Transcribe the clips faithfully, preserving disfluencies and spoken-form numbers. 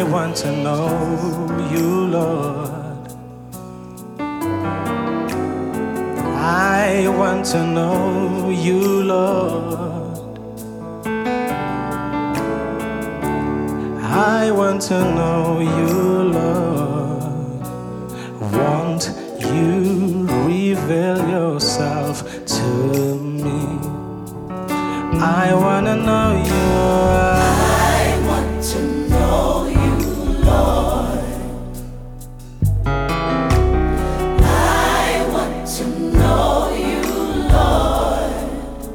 want to know you, Lord. I want to know you, Lord. I want to know you, Lord. Won't you reveal yourself to me? I want to know you. I want to know you, Lord. I want to know you, Lord.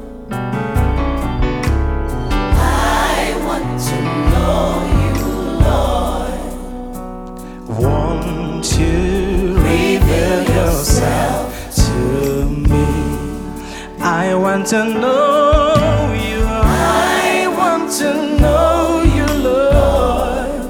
I want to know you, Lord. Won't you reveal yourself to me? I want to know you. I want to know you, Lord.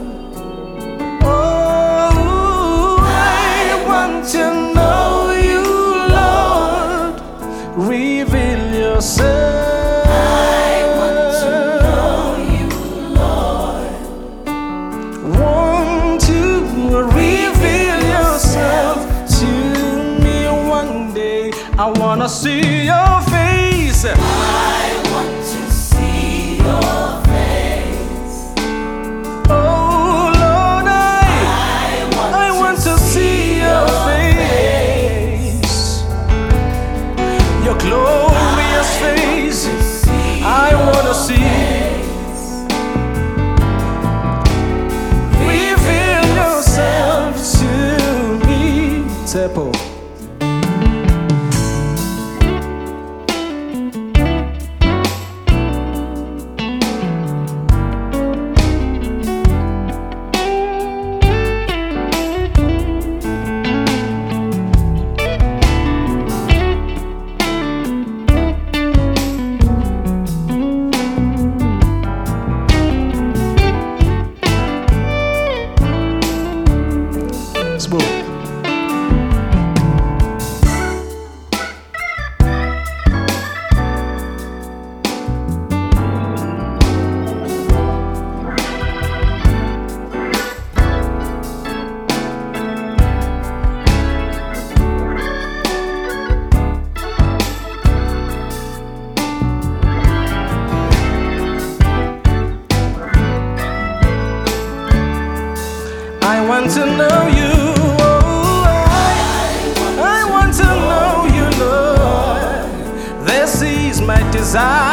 Oh, I want to know you, Lord. Reveal yourself. I want to know you, Lord. Won't you reveal yourself to me one day? I wanna see your face. I want to see your face. Oh Lord, I, I want to see your face. Your glorious face. I wanna see. Reveal yourself to me. Tempo. Smooth. I want to know you. Oh, I, I want to know you, Lord. This is my desire.